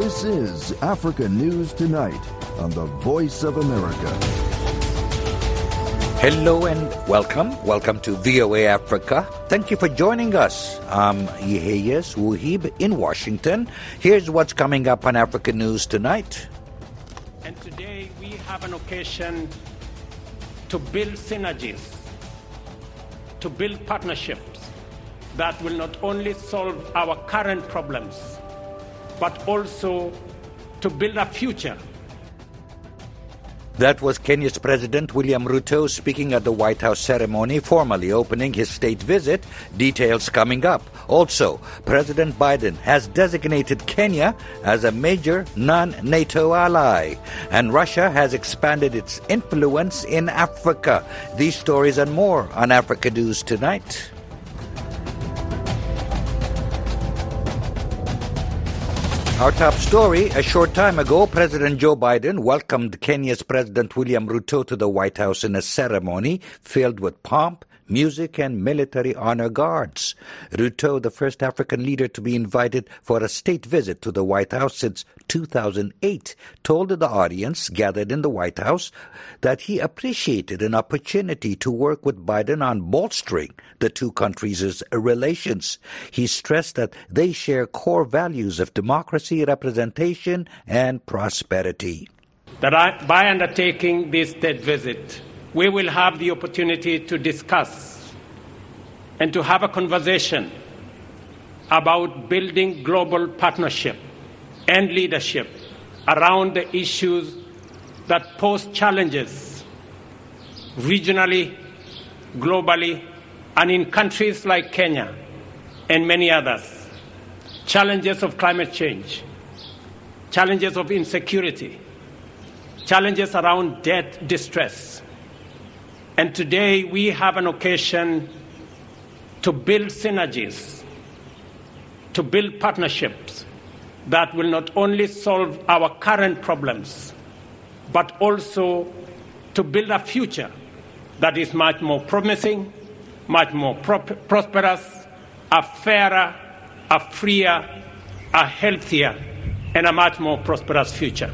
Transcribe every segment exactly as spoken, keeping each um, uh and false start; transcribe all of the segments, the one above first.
This is Africa News Tonight on the Voice of America. Hello and welcome. Welcome to V O A Africa. Thank you for joining us. I'm Yeheyes Wuhib in Washington. Here's what's coming up on Africa News Tonight. And today we have an occasion to build synergies, to build partnerships that will not only solve our current problems, but also to build a future. That was Kenya's President William Ruto speaking at the White House ceremony, formally opening his state visit. Details coming up. Also, President Biden has designated Kenya as a major non-NATO ally, and Russia has expanded its influence in Africa. These stories and more on Africa News Tonight. Our top story, a short time ago, President Joe Biden welcomed Kenya's President William Ruto to the White House in a ceremony filled with pomp, music, and military honor guards. Ruto, the first African leader to be invited for a state visit to the White House since two thousand eight, told the audience gathered in the White House that he appreciated an opportunity to work with Biden on bolstering the two countries' relations. He stressed that they share core values of democracy, representation, and prosperity. That I, by undertaking this state visit, we will have the opportunity to discuss and to have a conversation about building global partnership and leadership around the issues that pose challenges regionally, globally, and in countries like Kenya and many others. Challenges of climate change, challenges of insecurity, challenges around debt distress. And today we have an occasion to build synergies, to build partnerships that will not only solve our current problems, but also to build a future that is much more promising, much more pro- prosperous, a fairer, a freer, a healthier, and a much more prosperous future.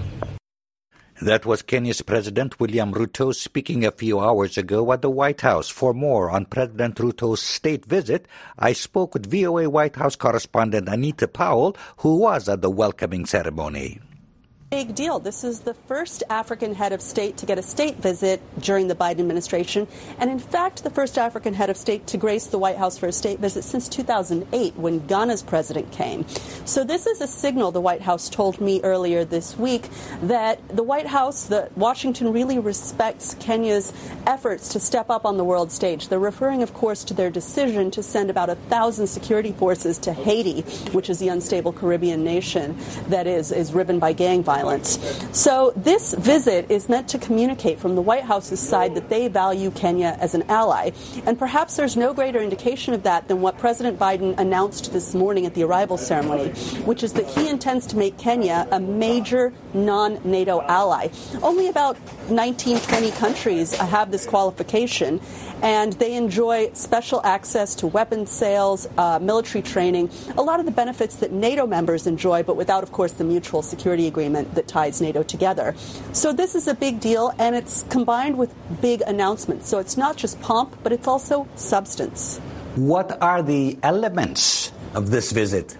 That was Kenya's President William Ruto speaking a few hours ago at the White House. For more on President Ruto's state visit, I spoke with V O A White House correspondent Anita Powell, who was at the welcoming ceremony. Big deal. This is the first African head of state to get a state visit during the Biden administration, and in fact the first African head of state to grace the White House for a state visit since two thousand eight when Ghana's president came. So this is a signal, the White House told me earlier this week, that the White House, that Washington really respects Kenya's efforts to step up on the world stage. They're referring, of course, to their decision to send about a thousand security forces to Haiti, which is the unstable Caribbean nation that is, is riven by gang violence. So this visit is meant to communicate from the White House's side that they value Kenya as an ally. And perhaps there's no greater indication of that than what President Biden announced this morning at the arrival ceremony, which is that he intends to make Kenya a major non-NATO ally. Only about nineteen, twenty countries have this qualification, and they enjoy special access to weapons sales, uh, military training, a lot of the benefits that NATO members enjoy, but without, of course, the mutual security agreement that ties NATO together. So this is a big deal, and it's combined with big announcements. So it's not just pomp, but it's also substance. What are the elements of this visit?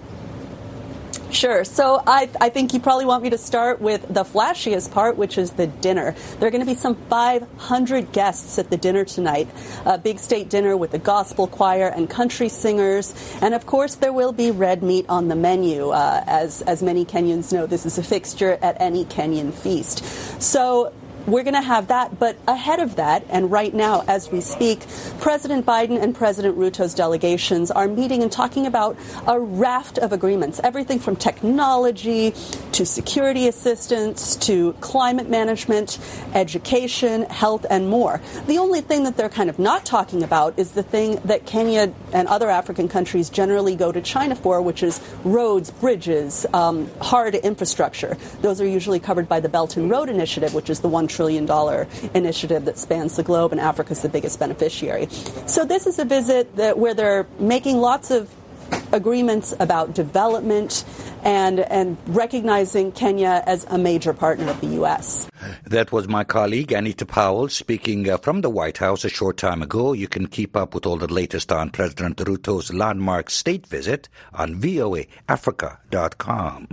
Sure. So I, I think you probably want me to start with the flashiest part, which is the dinner. There are going to be some five hundred guests at the dinner tonight, a big state dinner with a gospel choir and country singers. And, of course, there will be red meat on the menu. Uh, as, as many Kenyans know, this is a fixture at any Kenyan feast. So we're going to have that. But ahead of that, and right now as we speak, President Biden and President Ruto's delegations are meeting and talking about a raft of agreements, everything from technology to security assistance to climate management, education, health, and more. The only thing that they're kind of not talking about is the thing that Kenya and other African countries generally go to China for, which is roads, bridges, um, hard infrastructure. Those are usually covered by the Belt and Road Initiative, which is the one trillion dollars initiative that spans the globe, and Africa's the biggest beneficiary. So this is a visit that where they're making lots of agreements about development and, and recognizing Kenya as a major partner of the U S. That was my colleague Anita Powell speaking uh, from the White House a short time ago. You can keep up with all the latest on President Ruto's landmark state visit on V O A Africa dot com.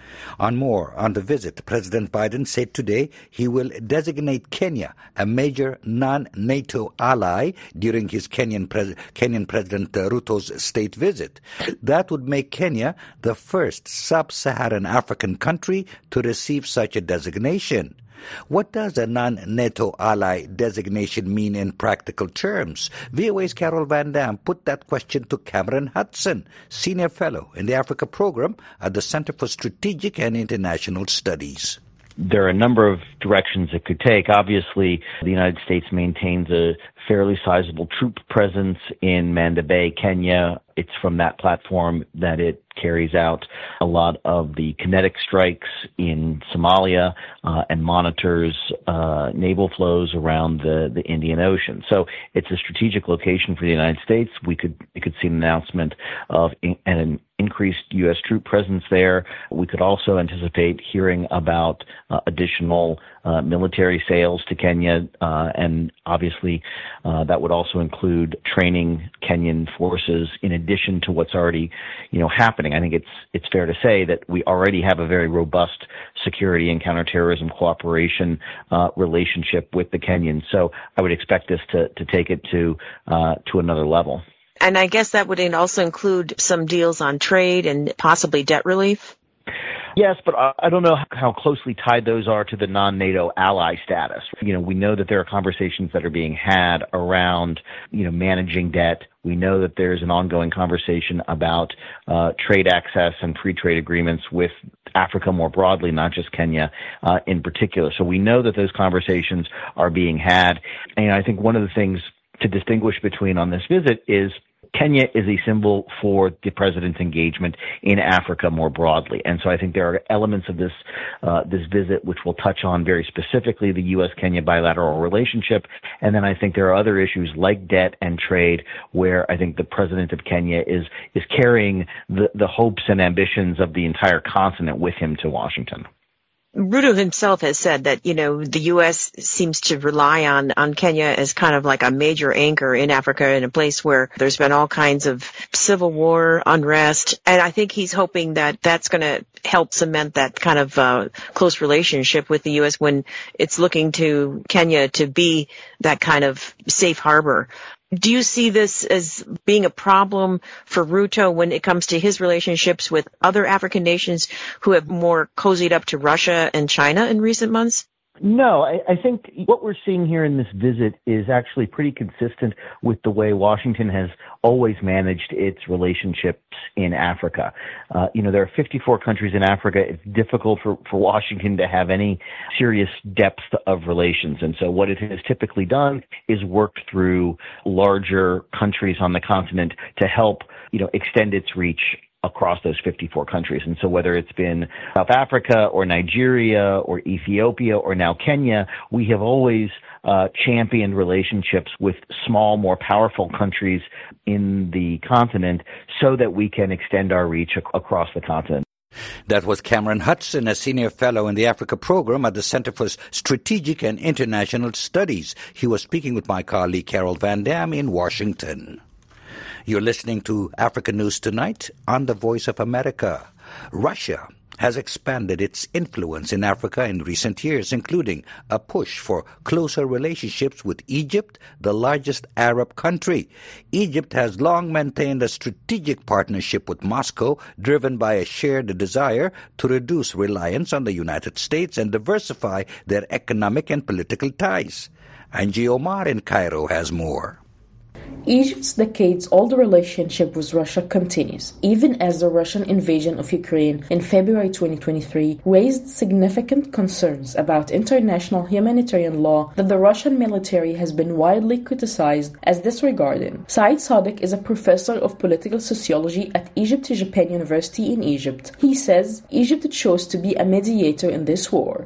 On more on the visit, President Biden said today he will designate Kenya a major non-NATO ally during his Kenyan, pres- Kenyan President uh, Ruto's state visit. That would make Kenya the first sub-Saharan African country to receive such a designation. What does a non-NATO ally designation mean in practical terms? V O A's Carol Van Dam put that question to Cameron Hudson, Senior Fellow in the Africa Program at the Center for Strategic and International Studies. There are a number of directions it could take. Obviously, the United States maintains a fairly sizable troop presence in Manda Bay, Kenya. It's from that platform that it carries out a lot of the kinetic strikes in Somalia uh, and monitors uh, naval flows around the, the Indian Ocean. So it's a strategic location for the United States. We could we could see an announcement of in, an increased U S troop presence there. We could also anticipate hearing about uh, additional uh, military sales to Kenya, uh, and obviously uh, that would also include training Kenyan forces in addition to what's already, you know, happening. I think it's it's fair to say that we already have a very robust security and counterterrorism cooperation uh, relationship with the Kenyans. So I would expect us to to take it to uh, to another level. And I guess that would also include some deals on trade and possibly debt relief? Yes, but I don't know how closely tied those are to the non-NATO ally status. You know, we know that there are conversations that are being had around, you know, managing debt. We know that there's an ongoing conversation about uh, trade access and free trade agreements with Africa more broadly, not just Kenya uh, in particular. So we know that those conversations are being had. And I think one of the things to distinguish between on this visit is Kenya is a symbol for the president's engagement in Africa more broadly. And so I think there are elements of this uh, this visit which will touch on very specifically the U S Kenya bilateral relationship. And then I think there are other issues like debt and trade where I think the president of Kenya is is carrying the, the hopes and ambitions of the entire continent with him to Washington. Ruto himself has said that, you know, the U S seems to rely on, on Kenya as kind of like a major anchor in Africa, in a place where there's been all kinds of civil war, unrest. And I think he's hoping that that's going to help cement that kind of uh, close relationship with the U S when it's looking to Kenya to be that kind of safe harbor. Do you see this as being a problem for Ruto when it comes to his relationships with other African nations who have more cozied up to Russia and China in recent months? No, I, I think what we're seeing here in this visit is actually pretty consistent with the way Washington has always managed its relationships in Africa. Uh, you know, there are fifty-four countries in Africa. It's difficult for, for Washington to have any serious depth of relations. And so what it has typically done is worked through larger countries on the continent to help, you know, extend its reach across those fifty-four countries. And so whether it's been South Africa or Nigeria or Ethiopia or now Kenya, we have always uh, championed relationships with small, more powerful countries in the continent so that we can extend our reach ac- across the continent. That was Cameron Hudson, a senior fellow in the Africa Program at the Center for Strategic and International Studies. He was speaking with my colleague Carol Van Dam in Washington. You're listening to Africa News Tonight on the Voice of America. Russia has expanded its influence in Africa in recent years, including a push for closer relationships with Egypt, the largest Arab country. Egypt has long maintained a strategic partnership with Moscow, driven by a shared desire to reduce reliance on the United States and diversify their economic and political ties. Angie Omar in Cairo has more. Egypt's decades-old relationship with Russia continues, even as the Russian invasion of Ukraine in February twenty twenty-three raised significant concerns about international humanitarian law that the Russian military has been widely criticized as disregarding. Said Sadiq is a professor of political sociology at Egypt-Japan University in Egypt. He says Egypt chose to be a mediator in this war.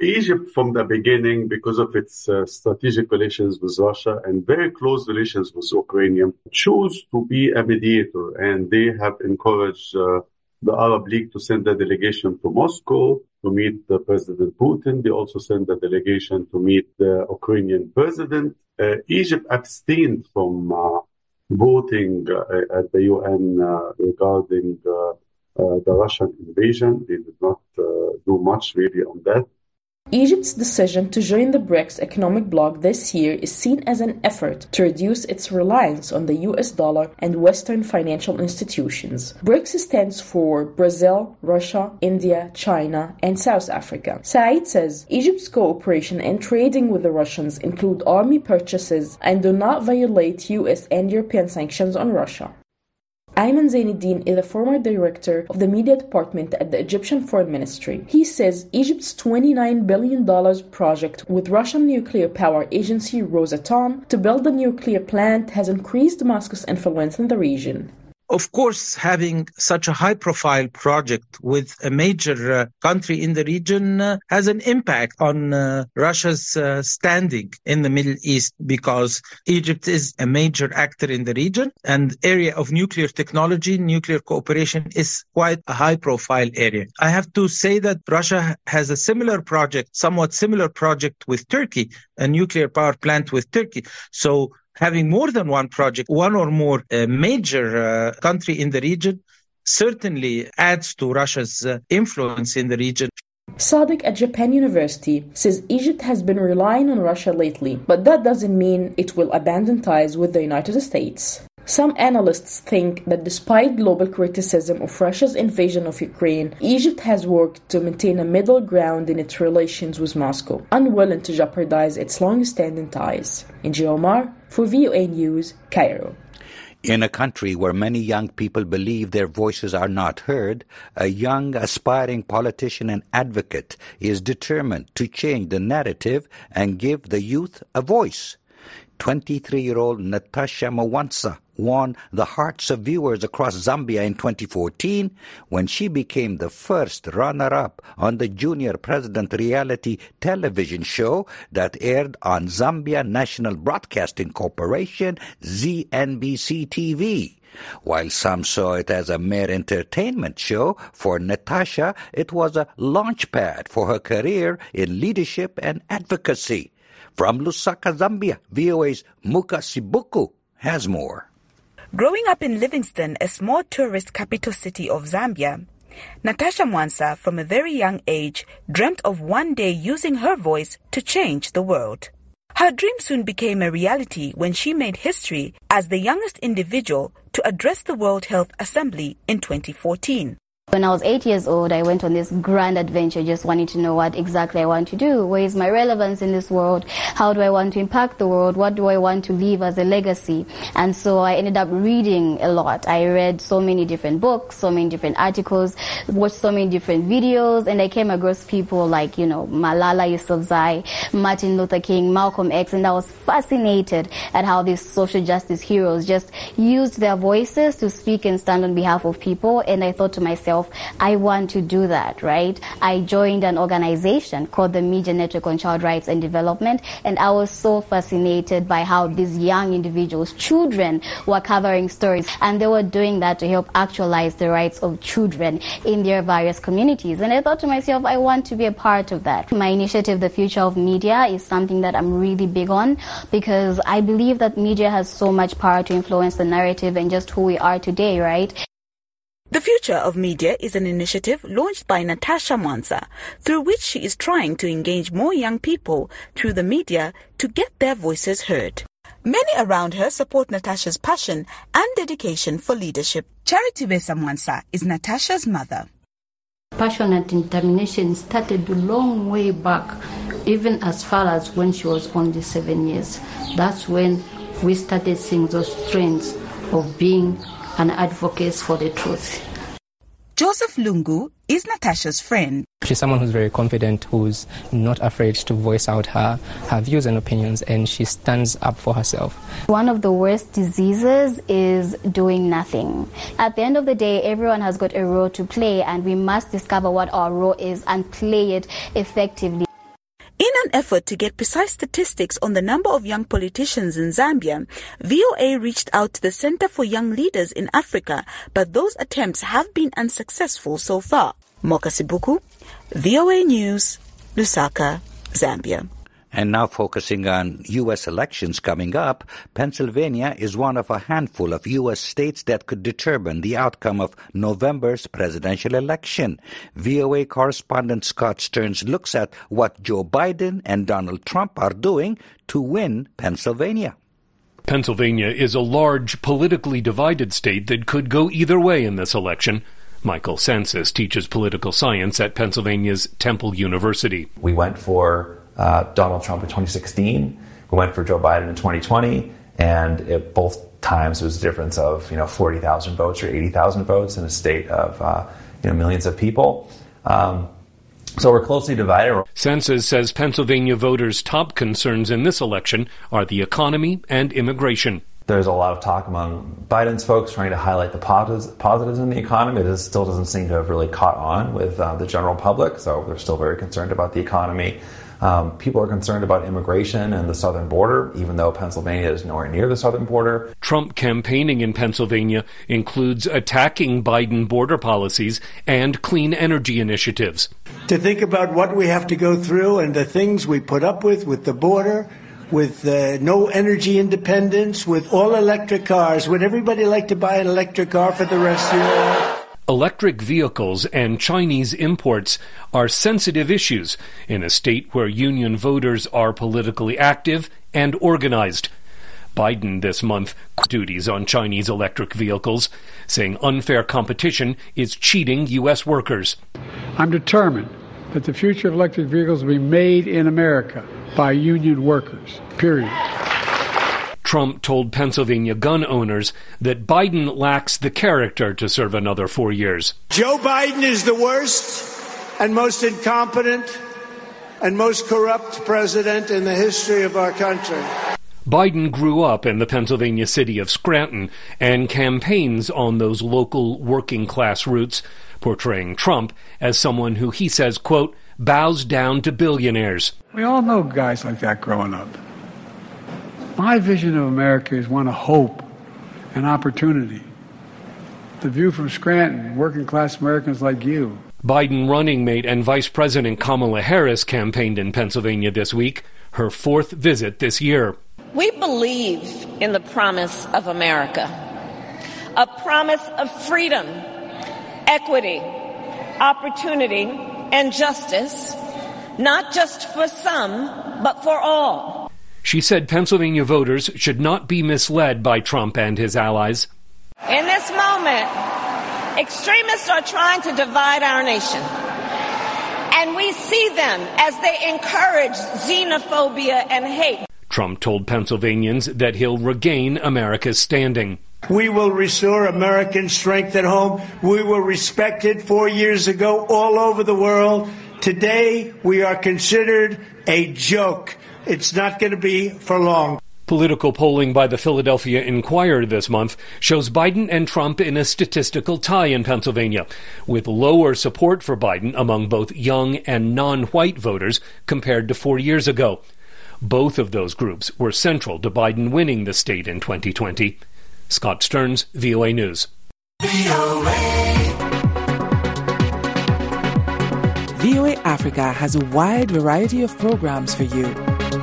Egypt, from the beginning, because of its uh, strategic relations with Russia and very close relations with Ukraine, chose to be a mediator. And they have encouraged uh, the Arab League to send a delegation to Moscow to meet uh, President Putin. They also sent a delegation to meet the Ukrainian president. Uh, Egypt abstained from uh, voting uh, at the U N uh, regarding uh, uh, the Russian invasion. They did not uh, do much really on that. Egypt's decision to join the BRICS economic bloc this year is seen as an effort to reduce its reliance on the U S dollar and Western financial institutions. BRICS stands for Brazil, Russia, India, China, and South Africa. Said says Egypt's cooperation and trading with the Russians include army purchases and do not violate U S and European sanctions on Russia. Ayman Zainuddin is the former director of the media department at the Egyptian Foreign Ministry. He says Egypt's twenty-nine billion dollars project with Russian nuclear power agency Rosatom to build a nuclear plant has increased Damascus' influence in the region. Of course, having such a high-profile project with a major uh, country in the region uh, has an impact on uh, Russia's uh, standing in the Middle East, because Egypt is a major actor in the region, and area of nuclear technology, nuclear cooperation is quite a high-profile area. I have to say that Russia has a similar project, somewhat similar project with Turkey, a nuclear power plant with Turkey. So having more than one project, one or more uh, major uh, country in the region, certainly adds to Russia's uh, influence in the region. Sadiq at Japan University says Egypt has been relying on Russia lately, but that doesn't mean it will abandon ties with the United States. Some analysts think that despite global criticism of Russia's invasion of Ukraine, Egypt has worked to maintain a middle ground in its relations with Moscow, unwilling to jeopardize its long-standing ties. Inji Omar, for V O A News, Cairo. In a country where many young people believe their voices are not heard, a young, aspiring politician and advocate is determined to change the narrative and give the youth a voice. twenty-three-year-old Natasha Mwansa won the hearts of viewers across Zambia in twenty fourteen when she became the first runner-up on the Junior President reality television show that aired on Zambia National Broadcasting Corporation, Z N B C T V. While some saw it as a mere entertainment show, for Natasha it was a launchpad for her career in leadership and advocacy. From Lusaka, Zambia, V O A's Muka Sibuku has more. Growing up in Livingstone, a small tourist capital city of Zambia, Natasha Mwansa, from a very young age, dreamt of one day using her voice to change the world. Her dream soon became a reality when she made history as the youngest individual to address the World Health Assembly in twenty fourteen. When I was eight years old, I went on this grand adventure, just wanting to know what exactly I want to do. Where is my relevance in this world? How do I want to impact the world? What do I want to leave as a legacy? And so I ended up reading a lot. I read so many different books, so many different articles, watched so many different videos, and I came across people like, you know, Malala Yousafzai, Martin Luther King, Malcolm X, and I was fascinated at how these social justice heroes just used their voices to speak and stand on behalf of people. And I thought to myself, I want to do that, right? I joined an organization called the Media Network on Child Rights and Development, and I was so fascinated by how these young individuals, children, were covering stories, and they were doing that to help actualize the rights of children in their various communities. And I thought to myself, I want to be a part of that. My initiative, The Future of Media, is something that I'm really big on, because I believe that media has so much power to influence the narrative and just who we are today, right? The Future of Media is an initiative launched by Natasha Mwansa, through which she is trying to engage more young people through the media to get their voices heard. Many around her support Natasha's passion and dedication for leadership. Charity Besa Mwansa is Natasha's mother. Passion and determination started a long way back, even as far as when she was only seven years. That's when we started seeing those trends of being an advocate for the truth. Joseph Lungu is Natasha's friend. She's someone who's very confident, who's not afraid to voice out her, her views and opinions, and she stands up for herself. One of the worst diseases is doing nothing. At the end of the day, everyone has got a role to play, and we must discover what our role is and play it effectively. effort to get precise statistics on the number of young politicians in Zambia, V O A reached out to the Center for Young Leaders in Africa, but those attempts have been unsuccessful so far. Moka Sibuku, V O A News, Lusaka, Zambia. And now focusing on U S elections coming up, Pennsylvania is one of a handful of U S states that could determine the outcome of November's presidential election. V O A correspondent Scott Stearns looks at what Joe Biden and Donald Trump are doing to win Pennsylvania. Pennsylvania is a large, politically divided state that could go either way in this election. Michael Sensis teaches political science at Pennsylvania's Temple University. We went for Uh, Donald Trump in twenty sixteen. We went for Joe Biden in twenty twenty, and it, both times it was a difference of you know forty thousand votes or eighty thousand votes in a state of uh, you know millions of people. Um, so we're closely divided. Census says Pennsylvania voters' top concerns in this election are the economy and immigration. There's a lot of talk among Biden's folks trying to highlight the positives, positives in the economy. It is, still doesn't seem to have really caught on with uh, the general public, so they're still very concerned about the economy. Um, people are concerned about immigration and the southern border, even though Pennsylvania is nowhere near the southern border. Trump campaigning in Pennsylvania includes attacking Biden border policies and clean energy initiatives. To think about what we have to go through and the things we put up with with the border, with uh, no energy independence, with all electric cars. Would everybody like to buy an electric car for the rest of your life? Electric vehicles and Chinese imports are sensitive issues in a state where union voters are politically active and organized. Biden this month duties on Chinese electric vehicles, saying unfair competition is cheating U S workers. I'm determined that the future of electric vehicles will be made in America by union workers, period. Trump told Pennsylvania gun owners that Biden lacks the character to serve another four years. Joe Biden is the worst and most incompetent and most corrupt president in the history of our country. Biden grew up in the Pennsylvania city of Scranton and campaigns on those local working-class roots, portraying Trump as someone who he says, quote, bows down to billionaires. We all know guys like that growing up. My vision of America is one of hope and opportunity. The view from Scranton, working-class Americans like you. Biden running mate and Vice President Kamala Harris campaigned in Pennsylvania this week, her fourth visit this year. We believe in the promise of America, a promise of freedom, equity, opportunity, and justice, not just for some, but for all. She said Pennsylvania voters should not be misled by Trump and his allies. In this moment, extremists are trying to divide our nation. And we see them as they encourage xenophobia and hate. Trump told Pennsylvanians that he'll regain America's standing. We will restore American strength at home. We were respected four years ago all over the world. Today, we are considered a joke. It's not going to be for long. Political polling by the Philadelphia Inquirer this month shows Biden and Trump in a statistical tie in Pennsylvania, with lower support for Biden among both young and non-white voters compared to four years ago. Both of those groups were central to Biden winning the state in twenty twenty. Scott Stearns, V O A News. V O A. V O A Africa has a wide variety of programs for you.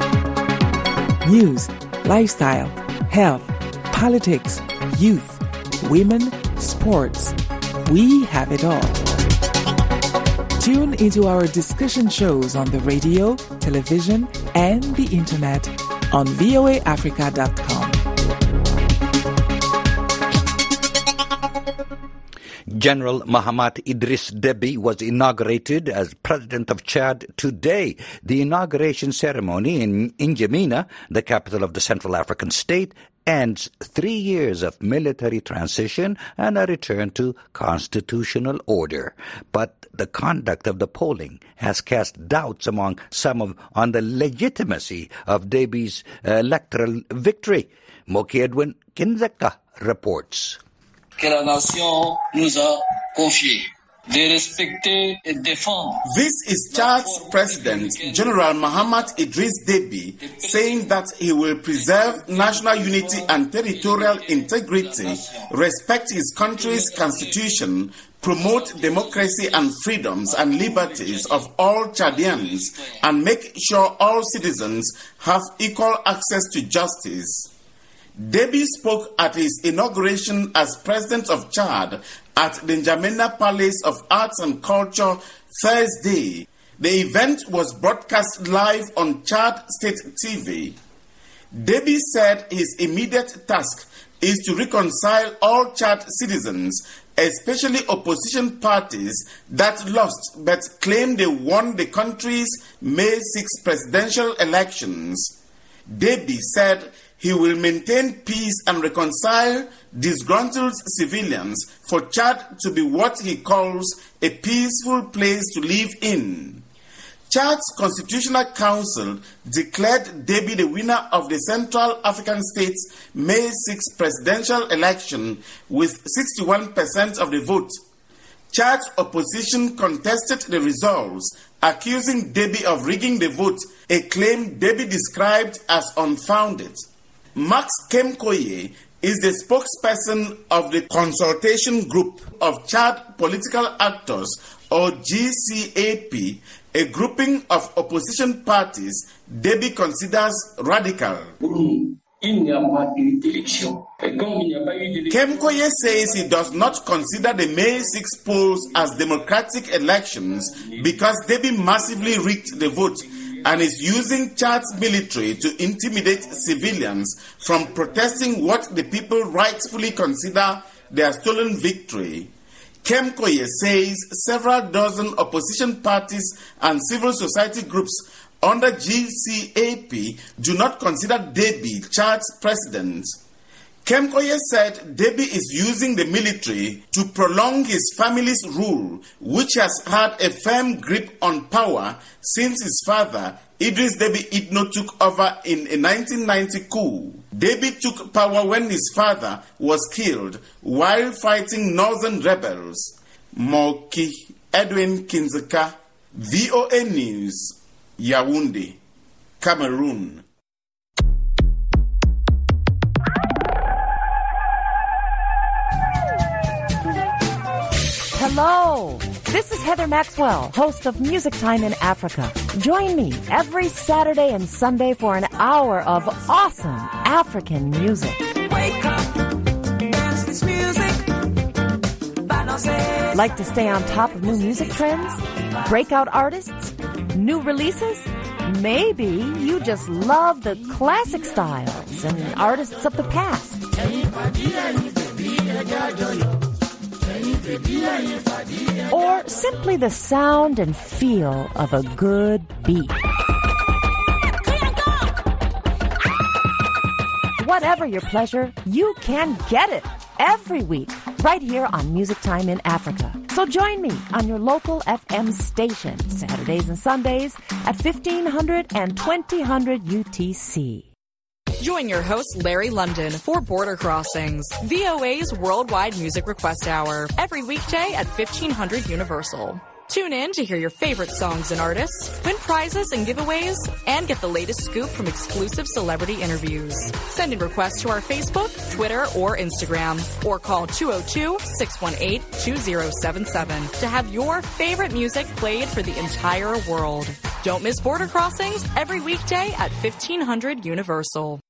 News, lifestyle, health, politics, youth, women, sports. We have it all. Tune into our discussion shows on the radio, television, and the internet on V O A Africa dot com. General Mahamat Idris Deby was inaugurated as President of Chad today. The inauguration ceremony in N'Djamena, the capital of the Central African state, ends three years of military transition and a return to constitutional order. But the conduct of the polling has cast doubts among some of, on the legitimacy of Deby's uh, electoral victory. Moki Edwin Kinzeka reports. Que la nation nous a confié. This is Chad's President, General Muhammad Idris Deby, saying that he will preserve national unity and territorial integrity, respect his country's constitution, promote democracy and freedoms and liberties of all Chadians, and make sure all citizens have equal access to justice. Deby spoke at his inauguration as President of Chad at the N'Djamena Palace of Arts and Culture Thursday. The event was broadcast live on Chad State T V. Deby said his immediate task is to reconcile all Chad citizens, especially opposition parties that lost but claim they won the country's May sixth presidential elections. Deby said he will maintain peace and reconcile disgruntled civilians for Chad to be what he calls a peaceful place to live in. Chad's Constitutional Council declared Deby the winner of the Central African States May sixth presidential election with sixty-one percent of the vote. Chad's opposition contested the results, accusing Deby of rigging the vote, a claim Deby described as unfounded. Max Kemkoye is the spokesperson of the Consultation Group of Chad Political Actors, or G C A P, a grouping of opposition parties Deby considers radical. Kemkoye says he does not consider the May sixth polls as democratic elections because Deby massively rigged the vote and is using Chad's military to intimidate civilians from protesting what the people rightfully consider their stolen victory. Kemkoye says several dozen opposition parties and civil society groups under G C A P do not consider Deby Chad's president. Kemkoye said Deby is using the military to prolong his family's rule, which has had a firm grip on power since his father, Idris Deby Itno, took over in a nineteen ninety coup. Deby took power when his father was killed while fighting northern rebels. Moki Edwin Kinzeka, V O A News, Yaoundé, Cameroon. Hello, this is Heather Maxwell, host of Music Time in Africa. Join me every Saturday and Sunday for an hour of awesome African music. Wake up, dance this music. Like to stay on top of new music trends, breakout artists, new releases? Maybe you just love the classic styles and artists of the past. Or simply the sound and feel of a good beat. Whatever your pleasure, you can get it every week right here on Music Time in Africa. So join me on your local F M station Saturdays and Sundays at fifteen hundred and twenty hundred U T C. Join your host, Larry London, for Border Crossings, V O A's worldwide music request hour, every weekday at fifteen hundred Universal. Tune in to hear your favorite songs and artists, win prizes and giveaways, and get the latest scoop from exclusive celebrity interviews. Send in requests to our Facebook, Twitter, or Instagram, or call two oh two, six one eight, two oh seven seven to have your favorite music played for the entire world. Don't miss Border Crossings every weekday at fifteen hundred Universal.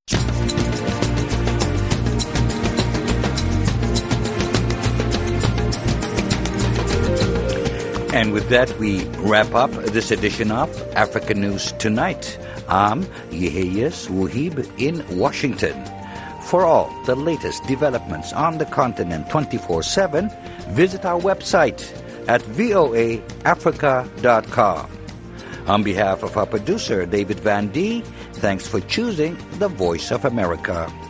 And with that, we wrap up this edition of African News Tonight. I'm Yeheyes Wuhib in Washington. For all the latest developments on the continent twenty-four seven, visit our website at voa africa dot com. On behalf of our producer, David Van D, thanks for choosing the Voice of America.